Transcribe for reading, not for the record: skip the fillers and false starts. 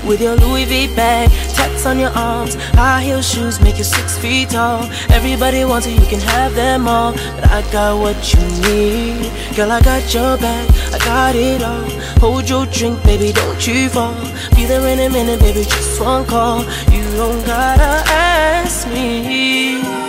with your Louis V bag, tats on your arms, high heel shoes make you 6 feet tall. Everybody wants it, you can have them all, but I got what you need. Girl, I got your back, I got it all. Hold your drink, baby, don't you fall. Be there in a minute, baby, just one call. You don't gotta ask me.